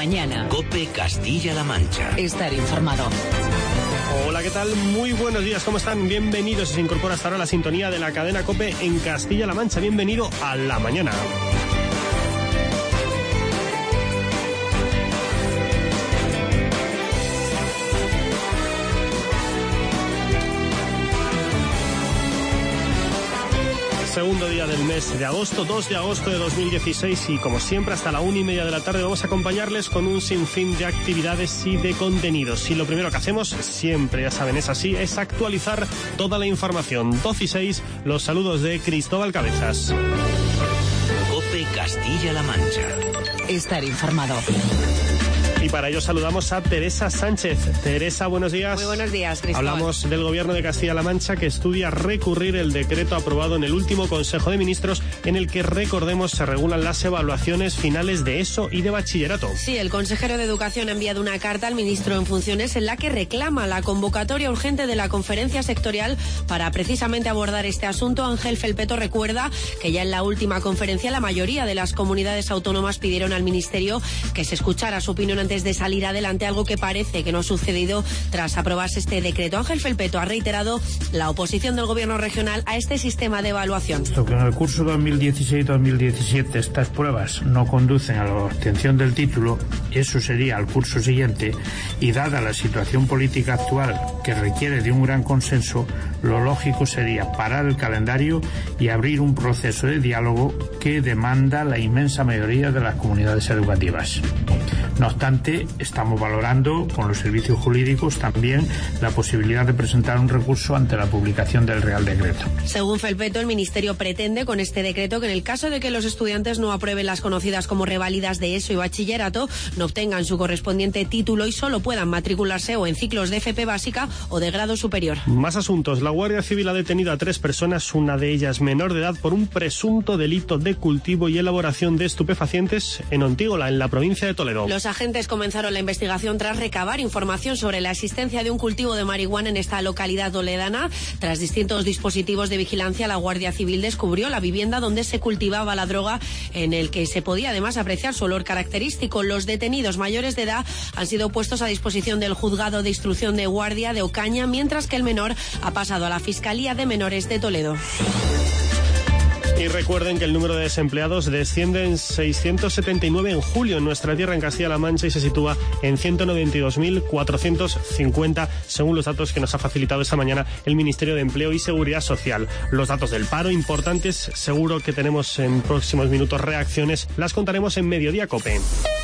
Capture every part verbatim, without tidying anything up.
mañana. COPE Castilla-La Mancha. Estar informado. Hola, ¿qué tal? Muy buenos días, ¿cómo están? Bienvenidos, se incorpora hasta ahora la sintonía de la cadena COPE en Castilla-La Mancha. Bienvenido a La Mañana. Segundo día del mes de agosto, dos de agosto de dos mil dieciséis, y como siempre hasta la una y media de la tarde vamos a acompañarles con un sinfín de actividades y de contenidos. Y lo primero que hacemos, siempre ya saben es así, es actualizar toda la información. doce y seis, los saludos de Cristóbal Cabezas. COPE Castilla-La Mancha. Estar informado. Y para ello saludamos a Teresa Sánchez. Teresa, buenos días. Muy buenos días, Cristóbal. Hablamos del Gobierno de Castilla-La Mancha, que estudia recurrir el decreto aprobado en el último Consejo de Ministros, en el que, recordemos, se regulan las evaluaciones finales de ESO y de bachillerato. Sí, el consejero de Educación ha enviado una carta al ministro en funciones en la que reclama la convocatoria urgente de la conferencia sectorial para precisamente abordar este asunto. Ángel Felpeto recuerda que ya en la última conferencia la mayoría de las comunidades autónomas pidieron al ministerio que se escuchara su opinión antes de salir adelante, algo que parece que no ha sucedido tras aprobarse este decreto. Ángel Felpeto ha reiterado la oposición del gobierno regional a este sistema de evaluación. Puesto que en el curso dos mil dieciséis dos mil diecisiete estas pruebas no conducen a la obtención del título, eso sería al curso siguiente, y dada la situación política actual que requiere de un gran consenso, lo lógico sería parar el calendario y abrir un proceso de diálogo que demanda la inmensa mayoría de las comunidades educativas. No obstante, estamos valorando con los servicios jurídicos también la posibilidad de presentar un recurso ante la publicación del Real Decreto. Según Felpeto, el Ministerio pretende con este decreto que en el caso de que los estudiantes no aprueben las conocidas como reválidas de ESO y bachillerato, no obtengan su correspondiente título y solo puedan matricularse o en ciclos de F P básica o de grado superior. Más asuntos. La Guardia Civil ha detenido a tres personas, una de ellas menor de edad, por un presunto delito de cultivo y elaboración de estupefacientes en Ontígola, en la provincia de Toledo. Los agentes comenzaron la investigación tras recabar información sobre la existencia de un cultivo de marihuana en esta localidad toledana. Tras distintos dispositivos de vigilancia, la Guardia Civil descubrió la vivienda donde se cultivaba la droga, en el que se podía además apreciar su olor característico. Los detenidos mayores de edad han sido puestos a disposición del Juzgado de Instrucción de Guardia de Ocaña, mientras que el menor ha pasado a la Fiscalía de Menores de Toledo. Y recuerden que el número de desempleados desciende en seiscientos setenta y nueve en julio en nuestra tierra, en Castilla-La Mancha, y se sitúa en ciento noventa y dos mil cuatrocientos cincuenta, según los datos que nos ha facilitado esta mañana el Ministerio de Empleo y Seguridad Social. Los datos del paro, importantes, seguro que tenemos en próximos minutos reacciones, las contaremos en Mediodía COPE.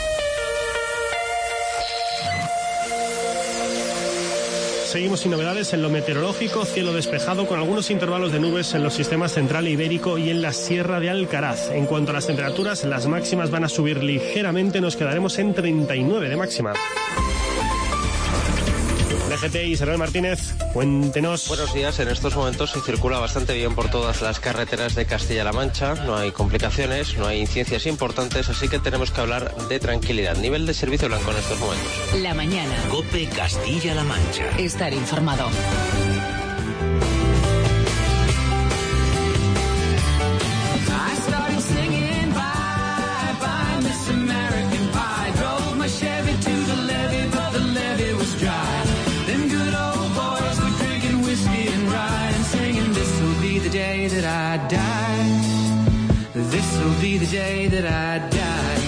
Seguimos sin novedades en lo meteorológico, cielo despejado con algunos intervalos de nubes en los sistemas central e ibérico y en la Sierra de Alcaraz. En cuanto a las temperaturas, las máximas van a subir ligeramente, nos quedaremos en treinta y nueve de máxima. D G T, Isabel Martínez, cuéntenos. Buenos días, en estos momentos se circula bastante bien por todas las carreteras de Castilla-La Mancha, no hay complicaciones, no hay incidencias importantes, así que tenemos que hablar de tranquilidad. Nivel de servicio blanco en estos momentos. La mañana. COPE Castilla-La Mancha. Estar informado. That I die. This will be the day that I die.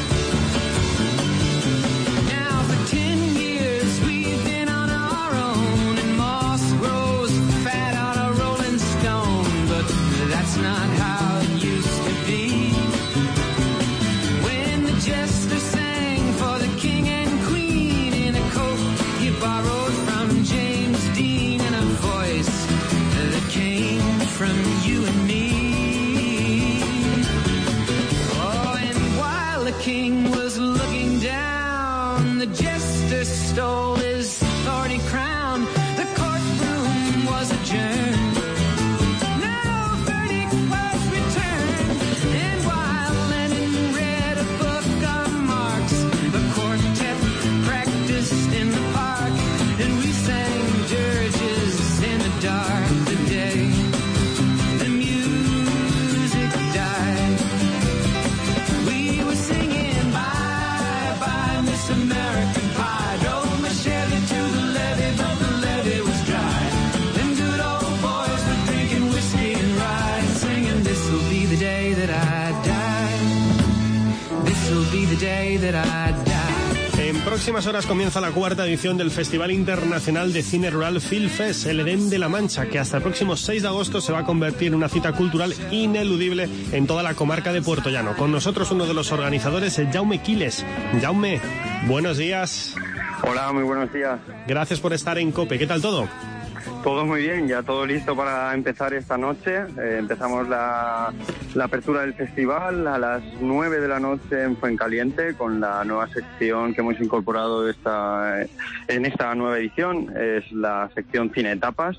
Now for ten years we've been on our own, and moss grows fat on a rolling stone, but that's not how it used to be. When the jester sang for the king and queen in a coat he borrowed from James Dean, and a voice that came from you and me. Oh, and while the king was looking down, the jester stole his thorny crown. The courtroom was adjourned. No verdict was returned. day that I die. En próximas horas comienza la cuarta edición del Festival Internacional de Cine Rural Filmfest, el Edén de la Mancha, que hasta el próximo seis de agosto se va a convertir en una cita cultural ineludible en toda la comarca de Puerto Llano. Con nosotros uno de los organizadores, el Jaume Quiles. Jaume, buenos días. Hola, muy buenos días. Gracias por estar en COPE. ¿Qué tal todo? Todo muy bien, ya todo listo para empezar esta noche. Eh, empezamos la, la apertura del festival a las nueve de la noche en Fuencaliente con la nueva sección que hemos incorporado esta, en esta nueva edición. Es la sección Cine Tapas,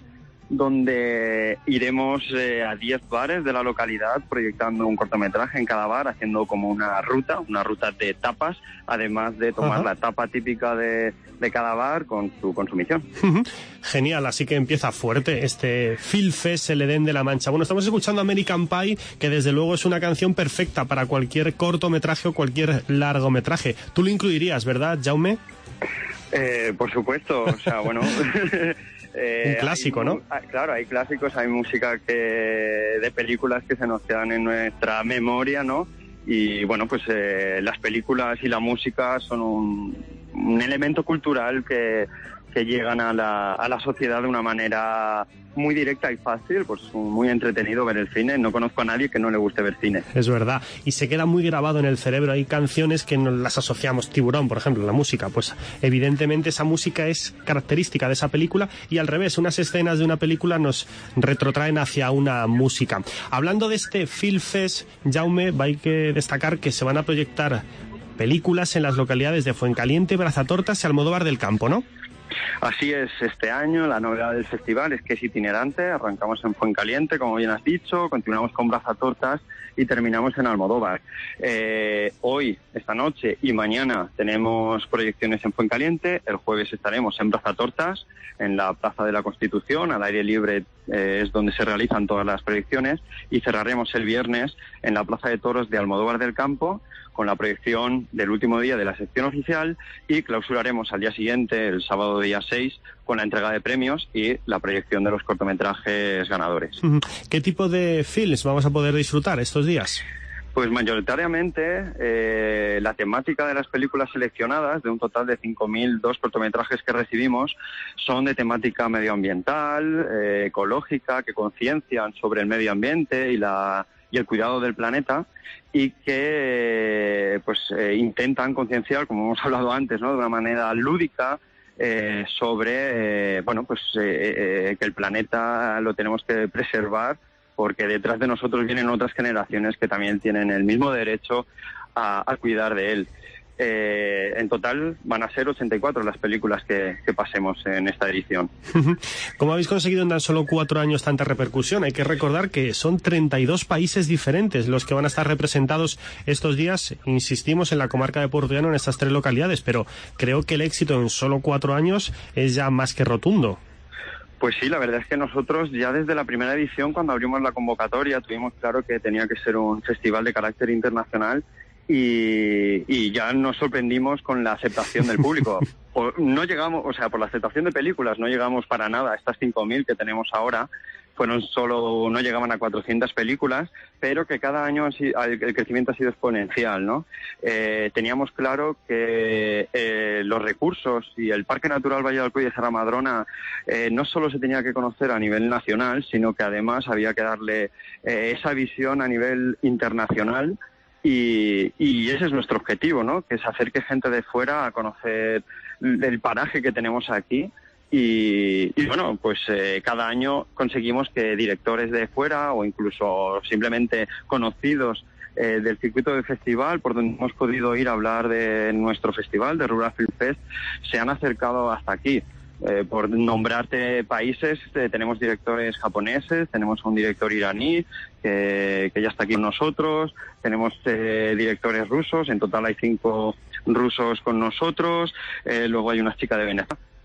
donde iremos eh, a diez bares de la localidad proyectando un cortometraje en cada bar, haciendo como una ruta, una ruta de tapas, además de tomar Ajá. la tapa típica de, de cada bar con su consumición. Genial, así que empieza fuerte este Filmfest, el Edén de la Mancha. Bueno, estamos escuchando American Pie, que desde luego es una canción perfecta para cualquier cortometraje o cualquier largometraje. Tú lo incluirías, ¿verdad, Jaume? Eh, por supuesto, o sea, bueno... Eh, un clásico, hay, ¿no? Claro, hay clásicos, hay música que de películas que se nos quedan en nuestra memoria, ¿no? Y bueno, pues eh, las películas y la música son un, un elemento cultural que, que llegan a la, a la sociedad de una manera muy directa y fácil, pues muy entretenido ver el cine. No conozco a nadie que no le guste ver cine. Es verdad, y se queda muy grabado en el cerebro. Hay canciones que nos las asociamos, Tiburón, por ejemplo, la música, pues evidentemente esa música es característica de esa película, y al revés, unas escenas de una película nos retrotraen hacia una música. Hablando de este Filmfest, Jaume, hay que destacar que se van a proyectar películas en las localidades de Fuencaliente, Brazatortas y Almodóvar del Campo, ¿no? Así es, este año la novedad del festival es que es itinerante. Arrancamos en Fuencaliente, como bien has dicho, continuamos con Brazatortas y terminamos en Almodóvar. Eh, hoy, esta noche y mañana tenemos proyecciones en Fuencaliente. El jueves estaremos en Brazatortas, en la Plaza de la Constitución, al aire libre eh, es donde se realizan todas las proyecciones, y cerraremos el viernes en la Plaza de Toros de Almodóvar del Campo, con la proyección del último día de la sección oficial, y clausuraremos al día siguiente, el sábado día seis, con la entrega de premios y la proyección de los cortometrajes ganadores. ¿Qué tipo de films vamos a poder disfrutar estos días? Pues mayoritariamente eh, la temática de las películas seleccionadas, de un total de cinco mil dos cortometrajes que recibimos, son de temática medioambiental, eh, ecológica, que conciencian sobre el medio ambiente y la y el cuidado del planeta, y que pues eh, intentan concienciar, como hemos hablado antes, ¿no?, de una manera lúdica eh, sobre eh, bueno pues eh, eh, que el planeta lo tenemos que preservar, porque detrás de nosotros vienen otras generaciones que también tienen el mismo derecho a, a cuidar de él. Eh, en total van a ser ochenta y cuatro las películas que, que pasemos en esta edición. ¿Cómo habéis conseguido en tan solo cuatro años tanta repercusión? Hay que recordar que son treinta y dos países diferentes los que van a estar representados estos días, insistimos, en la comarca de Puerto Llano, en estas tres localidades, pero creo que el éxito en solo cuatro años es ya más que rotundo. Pues sí, la verdad es que nosotros ya desde la primera edición, cuando abrimos la convocatoria, tuvimos claro que tenía que ser un festival de carácter internacional. Y, y ya nos sorprendimos con la aceptación del público. O, no llegamos, o sea, por la aceptación de películas no llegamos para nada a estas cinco mil que tenemos ahora. Fueron solo, no llegaban a cuatrocientas películas, pero que cada año el crecimiento ha sido exponencial, ¿no? Eh, teníamos claro que eh, los recursos y el Parque Natural Valle del Coll de Serra Madrona eh, no solo se tenía que conocer a nivel nacional, sino que además había que darle eh, esa visión a nivel internacional. Y, y ese es nuestro objetivo, ¿no?, que es hacer que gente de fuera a conocer el paraje que tenemos aquí. Y, y bueno, pues eh, cada año conseguimos que directores de fuera o incluso simplemente conocidos eh, del circuito del festival, por donde hemos podido ir a hablar de nuestro festival, de Rural Film Fest, se han acercado hasta aquí. Eh, por nombrarte países, eh, tenemos directores japoneses, tenemos un director iraní que, que ya está aquí con nosotros, tenemos eh, directores rusos, en total hay cinco rusos con nosotros, eh, luego hay una chica de Venezuela.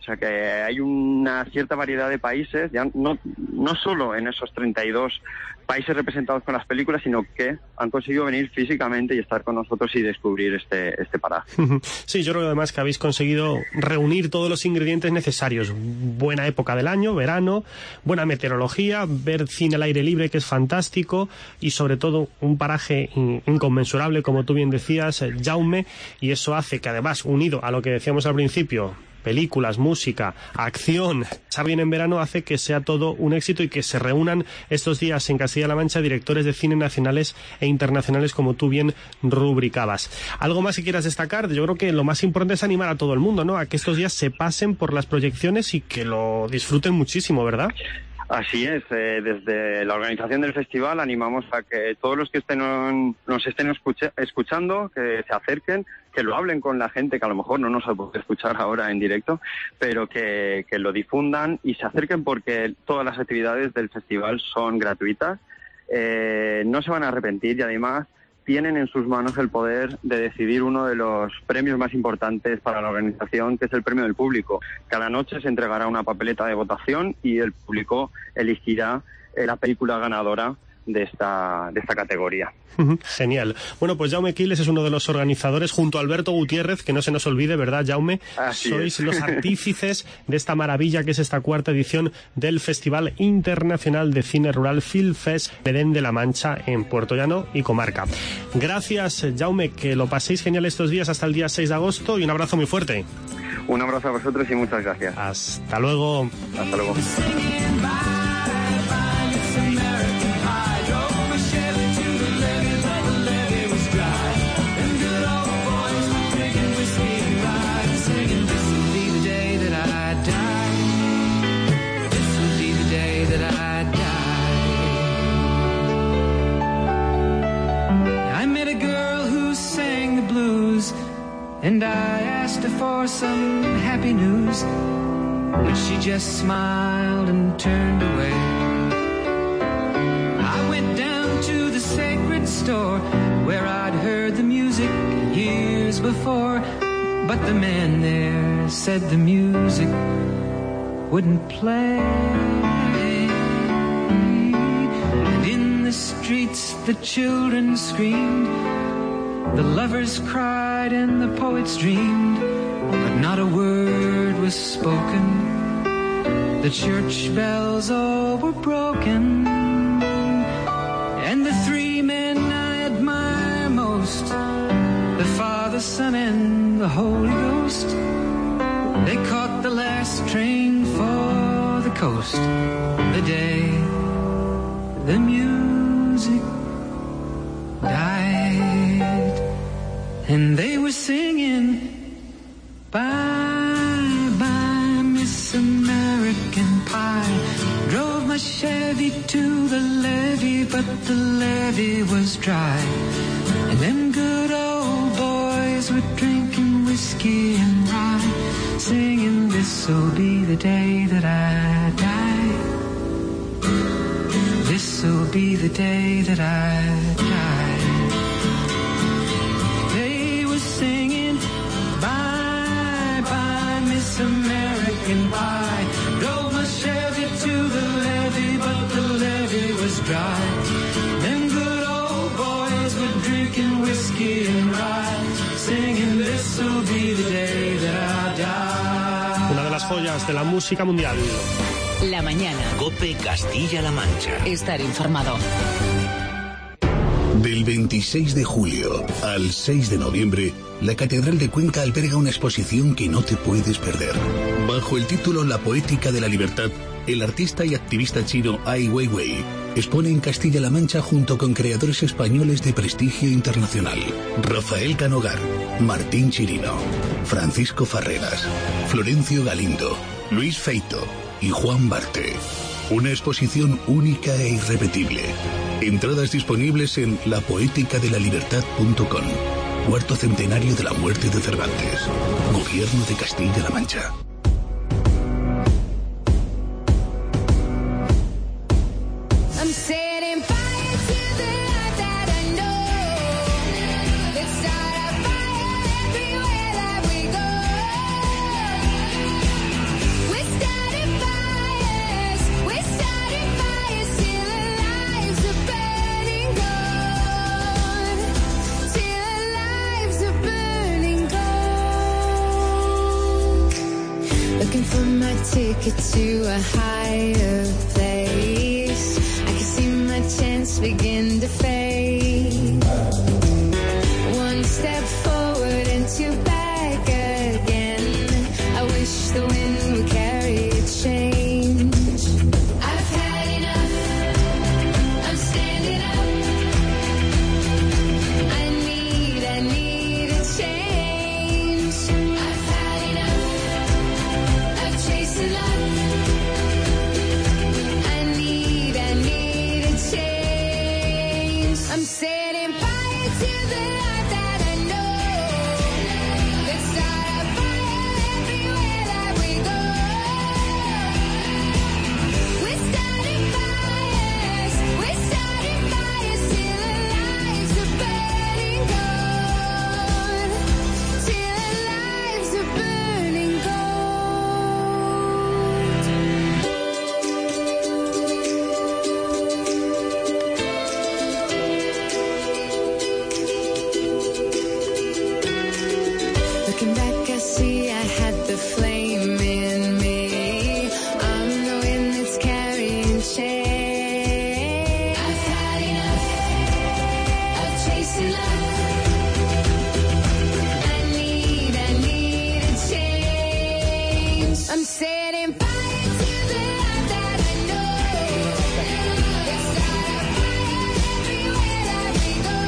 sea que hay una cierta variedad de países, ya no, no solo en esos treinta y dos países representados con las películas, sino que han conseguido venir físicamente y estar con nosotros y descubrir este, este paraje. Sí, yo creo que además que habéis conseguido reunir todos los ingredientes necesarios. Buena época del año, verano, buena meteorología, ver cine al aire libre, que es fantástico, y sobre todo un paraje in- inconmensurable, como tú bien decías, Jaume, y eso hace que además, unido a lo que decíamos al principio, películas, música, acción, estar bien en verano, hace que sea todo un éxito y que se reúnan estos días en Castilla-La Mancha directores de cine nacionales e internacionales, como tú bien rubricabas. ¿Algo más que quieras destacar? Yo creo que lo más importante es animar a todo el mundo, ¿no?, a que estos días se pasen por las proyecciones y que lo disfruten muchísimo, ¿verdad? Así es, eh, desde la organización del festival animamos a que todos los que estén nos estén escuche, escuchando, que se acerquen, que lo hablen con la gente que a lo mejor no nos puede escuchar ahora en directo, pero que, que lo difundan y se acerquen, porque todas las actividades del festival son gratuitas, eh, no se van a arrepentir y además tienen en sus manos el poder de decidir uno de los premios más importantes para la organización, que es el premio del público. Cada noche se entregará una papeleta de votación y el público elegirá la película ganadora de esta de esta categoría. Genial. Bueno, pues Jaume Quiles es uno de los organizadores, junto a Alberto Gutiérrez, que no se nos olvide, ¿verdad, Jaume? Así Sois es. los artífices de esta maravilla que es esta cuarta edición del Festival Internacional de Cine Rural Filmfest Edén de la Mancha en Puerto Llano y comarca. Gracias, Jaume, que lo paséis genial estos días hasta el día seis de agosto y un abrazo muy fuerte. Un abrazo a vosotros y muchas gracias. Hasta luego. Hasta luego. And I asked her for some happy news, but she just smiled and turned away. I went down to the sacred store where I'd heard the music years before, but the man there said the music wouldn't play. And in the streets the children screamed, the lovers cried and the poets dreamed, but not a word was spoken. The church bells all were broken, and the three men I admire most, the Father, Son, and the Holy Ghost, they caught the last train for the coast the day the music died. And they were singing, bye, bye, Miss American Pie. Drove my Chevy to the levee, but the levee was dry. And them good old boys were drinking whiskey and rye, singing, this'll be the day that I die. This'll be the day that I die. Singing, bye, bye, Miss American Pie. Drove my Chevy to the levee, but the levee was dry. Them good old boys were drinking whiskey and rye, singing, this'll be the day that I die. Una de las joyas de la música mundial. La mañana. COPE Castilla-La Mancha. Estar informado. Del veintiséis de julio al seis de noviembre, la Catedral de Cuenca alberga una exposición que no te puedes perder. Bajo el título La Poética de la Libertad, el artista y activista chino Ai Weiwei expone en Castilla-La Mancha junto con creadores españoles de prestigio internacional. Rafael Canogar, Martín Chirino, Francisco Farreras, Florencio Galindo, Luis Feito y Juan Barte. Una exposición única e irrepetible. Entradas disponibles en la poética de la libertad punto com. Cuarto centenario de la muerte de Cervantes. Gobierno de Castilla-La Mancha. ticket to a higher place. I can see my chance begin to fade. One step forward and two back again. I wish the wind would carry a change. I've had enough. I'm standing up. I need, I need a change. I've had enough of chasing love. I need, I need a change. I'm setting fire to the light that I know. Let's start a fire everywhere that we go. We're starting fires, we're starting fires till the lives are burning gold. Till the lives are burning Looking back, I see I had the flame in me. I'm the wind that's carrying shade. I've had enough of chasing love. I need, I need a change. I'm setting fire to the light that I know. Let's start a fire everywhere that we go.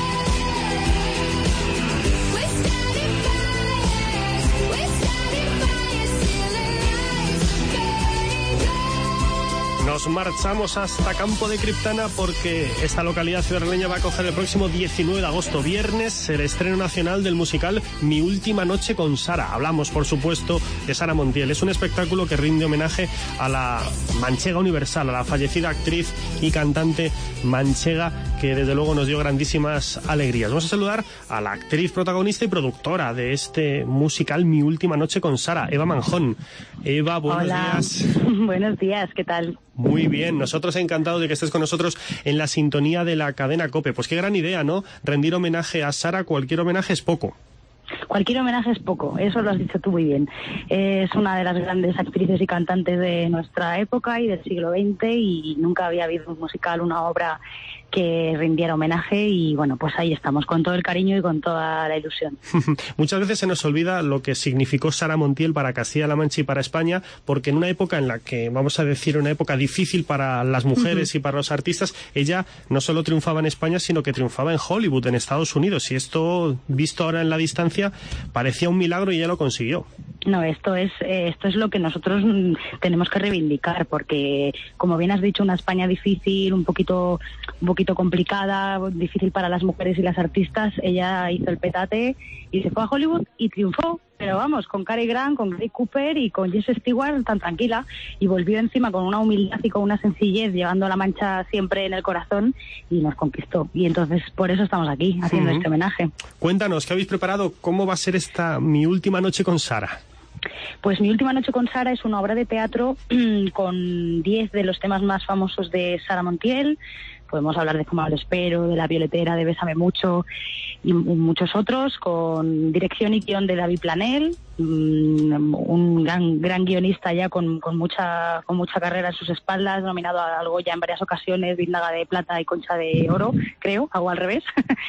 We're starting fires, we're starting fires till the lights are burning gold. Nos marchamos hasta Campo de Criptana porque esta localidad ciudadana va a coger el próximo diecinueve de agosto, viernes, el estreno nacional del musical Mi última noche con Sara. Hablamos, por supuesto, de Sara Montiel. Es un espectáculo que rinde homenaje a la manchega universal, a la fallecida actriz y cantante manchega que desde luego nos dio grandísimas alegrías. Vamos a saludar a la actriz protagonista y productora de este musical Mi última noche con Sara, Eva Manjón. Eva, buenos Hola. días. Buenos días, ¿qué tal? Muy bien, nosotros encantados de que estés con nosotros en la sintonía de la cadena COPE. Pues qué gran idea, ¿no? Rendir homenaje a Sara, cualquier homenaje es poco. Cualquier homenaje es poco, eso lo has dicho tú muy bien. Es una de las grandes actrices y cantantes de nuestra época y del siglo veinte y nunca había habido un musical, una obra que rindiera homenaje y bueno, pues ahí estamos, con todo el cariño y con toda la ilusión. Muchas veces se nos olvida lo que significó Sara Montiel para Castilla-La Mancha y para España, porque en una época en la que, vamos a decir, una época difícil para las mujeres y para los artistas, ella no solo triunfaba en España, sino que triunfaba en Hollywood, en Estados Unidos, y esto, visto ahora en la distancia, parecía un milagro y ella lo consiguió. No, esto es eh, esto es lo que nosotros mm, tenemos que reivindicar, porque como bien has dicho, una España difícil, un poquito un poquito complicada, difícil para las mujeres y las artistas, ella hizo el petate y se fue a Hollywood y triunfó, pero vamos, con Cary Grant, con Gary Cooper y con Jess Stewart tan tranquila, y volvió encima con una humildad y con una sencillez, llevando la mancha siempre en el corazón, y nos conquistó. Y entonces por eso estamos aquí, haciendo uh-huh. este homenaje. Cuéntanos, ¿qué habéis preparado? ¿Cómo va a ser esta Mi última noche con Sara? Pues Mi última noche con Sara es una obra de teatro con diez de los temas más famosos de Sara Montiel. Podemos hablar de Como lo espero, de La violetera, de Bésame mucho y muchos otros, con dirección y guión de David Planel, un gran gran guionista ya con, con mucha con mucha carrera en sus espaldas, nominado al Goya en varias ocasiones, Biznaga de Plata y Concha de Oro, creo, hago al revés.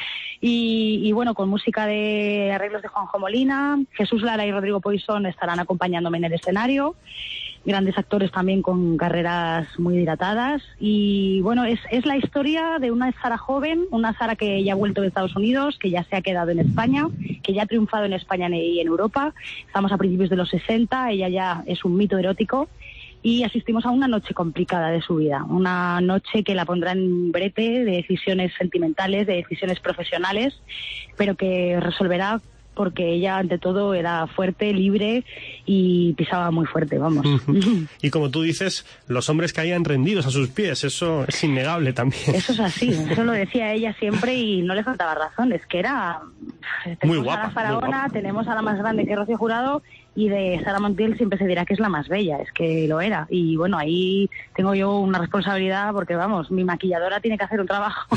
y, y bueno, con música de arreglos de Juanjo Molina, Jesús Lara y Rodrigo Poisson estarán acompañándome en el escenario. Grandes actores también con carreras muy dilatadas y bueno, es, es la historia de una Sara joven, una Sara que ya ha vuelto de Estados Unidos, que ya se ha quedado en España, que ya ha triunfado en España y en Europa. Estamos a principios de los sesenta, ella ya es un mito erótico y asistimos a una noche complicada de su vida, una noche que la pondrá en brete de decisiones sentimentales, de decisiones profesionales, pero que resolverá porque ella ante todo era fuerte, libre y pisaba muy fuerte, vamos. Y como tú dices, los hombres caían rendidos a sus pies, eso es innegable también. Eso es así, eso lo decía ella siempre y no le faltaba razón, es que era... Muy guapa. Tenemos a la faraona, tenemos a la más grande que Rocío Jurado y de Sara Montiel siempre se dirá que es la más bella, es que lo era. Y bueno, ahí tengo yo una responsabilidad porque, vamos, mi maquilladora tiene que hacer un trabajo.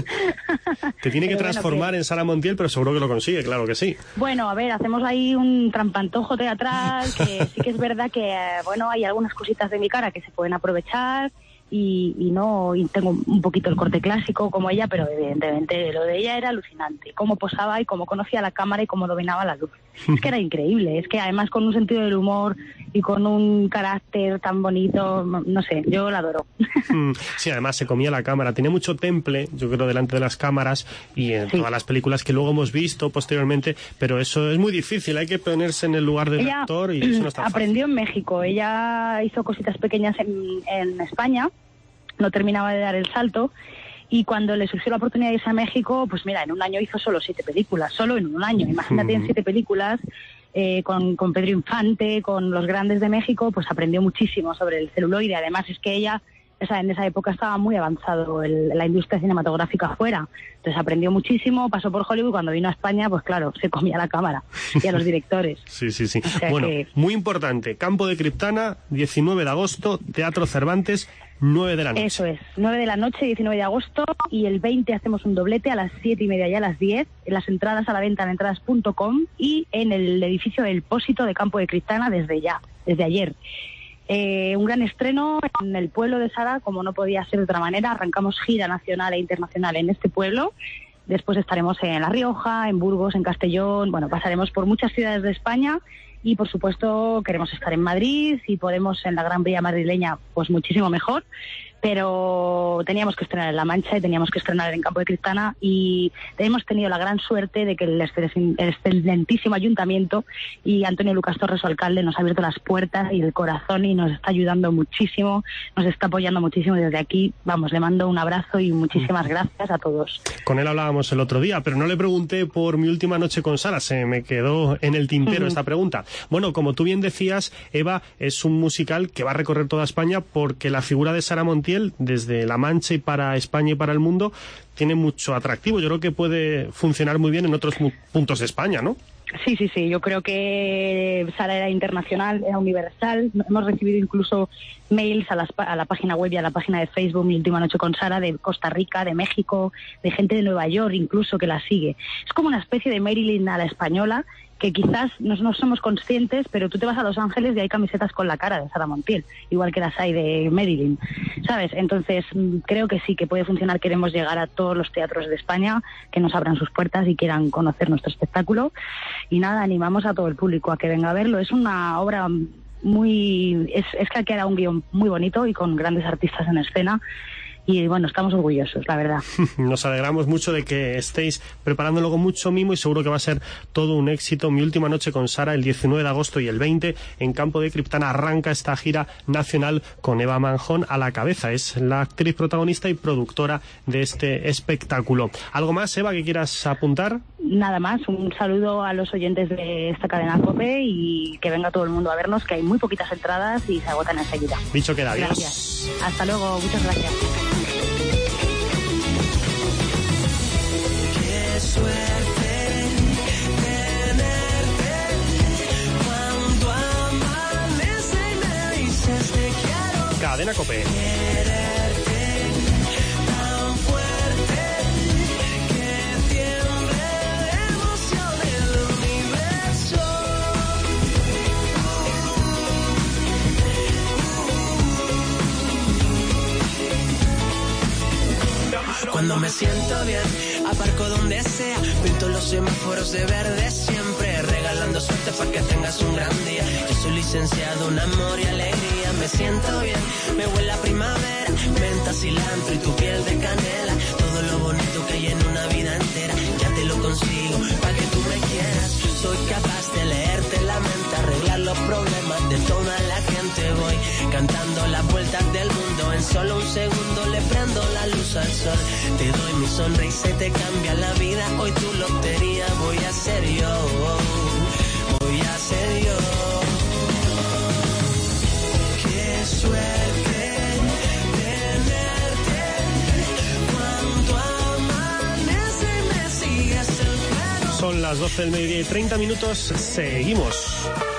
Te tiene que Pero transformar bueno, que... en Sara Montiel, pero seguro que lo consigue, claro que sí. Bueno, a ver, hacemos ahí un trampantojo teatral, que sí que es verdad que, eh, bueno, hay algunas cositas de mi cara que se pueden aprovechar. Y, y no y tengo un poquito el corte clásico como ella, pero evidentemente lo de ella era alucinante, cómo posaba y cómo conocía la cámara y cómo dominaba la luz. Es que era increíble, es que además con un sentido del humor y con un carácter tan bonito, no sé, yo la adoro. Sí, además se comía la cámara, tenía mucho temple, yo creo, delante de las cámaras y en Sí. todas las películas que luego hemos visto posteriormente, pero eso es muy difícil, hay que ponerse en el lugar del Ella actor y eso no está aprendió en México, ella hizo cositas pequeñas en, en España, no terminaba de dar el salto, y cuando le surgió la oportunidad de irse a México, pues mira, en un año hizo solo siete películas, solo en un año, imagínate, en siete películas, eh, con, con Pedro Infante, con los grandes de México, pues aprendió muchísimo sobre el celuloide. Además es que ella, o sea, en esa época estaba muy avanzado el, la industria cinematográfica afuera, entonces aprendió muchísimo, pasó por Hollywood, cuando vino a España, pues claro, se comía la cámara y a los directores. Sí, sí, sí. O sea Bueno, que- muy importante, Campo de Criptana, diecinueve de agosto, Teatro Cervantes, nueve de la noche. Eso es, nueve de la noche, diecinueve de agosto, y el veinte hacemos un doblete a las siete y media y a las diez, las entradas a la venta en entradas punto com y en el edificio El Pósito de Campo de Criptana desde ya, desde ayer. Eh, un gran estreno en el pueblo de Sara, como no podía ser de otra manera. Arrancamos gira nacional e internacional en este pueblo. Después estaremos en La Rioja, en Burgos, en Castellón. Bueno, pasaremos por muchas ciudades de España y, por supuesto, queremos estar en Madrid. Si podemos en la Gran Vía madrileña, pues muchísimo mejor. Pero teníamos que estrenar en La Mancha y teníamos que estrenar en Campo de Criptana, y hemos tenido la gran suerte de que el excelentísimo ayuntamiento y Antonio Lucas Torres, su alcalde, nos ha abierto las puertas y el corazón y nos está ayudando muchísimo, nos está apoyando muchísimo desde aquí. Vamos, le mando un abrazo y muchísimas gracias a todos. Con él hablábamos el otro día, pero no le pregunté por Mi última noche con Sara, se me quedó en el tintero Ujú. esta pregunta. Bueno, como tú bien decías, Eva, es un musical que va a recorrer toda España porque la figura de Sara Montiel, desde La Mancha y para España y para el mundo, tiene mucho atractivo. Yo creo que puede funcionar muy bien en otros mu- puntos de España, ¿no? Sí, sí, sí. Yo creo que Sara era internacional, era universal. Hemos recibido incluso mails a, las, a la página web y a la página de Facebook Mi última noche con Sara, de Costa Rica, de México, de gente de Nueva York incluso que la sigue. Es como una especie de Marilyn a la española, que quizás no, no somos conscientes, pero tú te vas a Los Ángeles y hay camisetas con la cara de Sara Montiel, igual que las hay de Marilyn, ¿sabes? Entonces mm, creo que sí, que puede funcionar. Queremos llegar a todos los teatros de España, que nos abran sus puertas y quieran conocer nuestro espectáculo. Y nada, animamos a todo el público a que venga a verlo. Es una obra muy... Es, es que era un guión muy bonito y con grandes artistas en escena. Y bueno, estamos orgullosos, la verdad. Nos alegramos mucho de que estéis preparándolo con mucho mimo y seguro que va a ser todo un éxito. Mi última noche con Sara, el diecinueve de agosto y el veinte en Campo de Criptana arranca esta gira nacional con Eva Manjón a la cabeza. Es la actriz protagonista y productora de este espectáculo. ¿Algo más, Eva, que quieras apuntar? Nada más, un saludo a los oyentes de esta cadena COPE y que venga todo el mundo a vernos, que hay muy poquitas entradas y se agotan enseguida. Dicho queda, adiós. Gracias. Hasta luego, muchas gracias. Qué suerte tenerte cuando amanece y me dices te quiero. Cadena COPE. Quererte tan fuerte que tiemble de emoción el universo. Cuando me siento bien, aparco donde sea, pinto los semáforos de verde siempre, regalando suerte para que tengas un gran día. Yo soy licenciado en amor y alegría, me siento bien, me huele a primavera, menta, cilantro y tu piel de canela, todo lo bonito que hay en una vida entera, ya te lo consigo, para que tú me quieras. Soy capaz de leerte la mente, arreglar los problemas de toda la gente, voy cantando las vueltas del mundo, en solo un segundo le prendo la luz al sol. Te doy mi sonrisa y te cambia la vida. Hoy tu lotería voy a ser yo. Voy a ser yo. Qué suerte tenerte cuando amanece y me sigues el pelo. Son las doce del mediodía y treinta minutos. Seguimos.